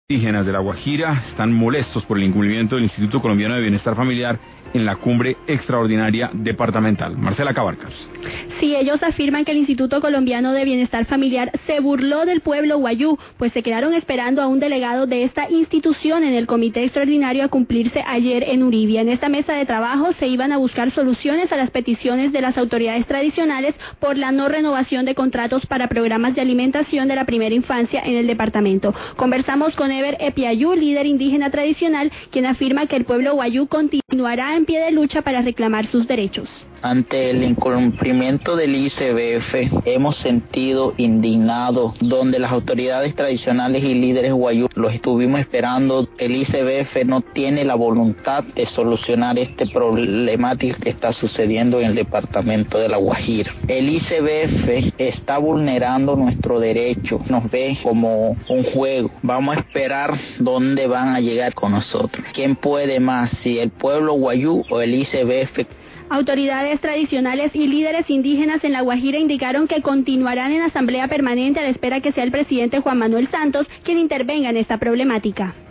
Indígenas de La Guajira están molestos por el incumplimiento del Instituto Colombiano de Bienestar Familiar en la cumbre extraordinaria departamental. Marcela Cabarcas. Sí, ellos afirman que el Instituto Colombiano de Bienestar Familiar se burló del pueblo guayú, pues se quedaron esperando a un delegado de esta institución en el comité extraordinario a cumplirse ayer en Uribia. En esta mesa de trabajo se iban a buscar soluciones a las peticiones de las autoridades tradicionales por la no renovación de contratos para programas de alimentación de la primera infancia en el departamento. Conversamos con Ever Epiayú, líder indígena tradicional, quien afirma que el pueblo guayú continuará en pie de lucha para reclamar sus derechos. Ante el incumplimiento del ICBF, hemos sentido indignados, donde las autoridades tradicionales y líderes guayú los estuvimos esperando. El ICBF no tiene la voluntad de solucionar este problemática que está sucediendo en el departamento de La Guajira. El ICBF está vulnerando nuestro derecho, nos ve como un juego. Vamos a esperar dónde van a llegar con nosotros. ¿Quién puede más, si el pueblo guayú o el ICBF? Autoridades tradicionales y líderes indígenas en La Guajira indicaron que continuarán en asamblea permanente a la espera que sea el presidente Juan Manuel Santos quien intervenga en esta problemática.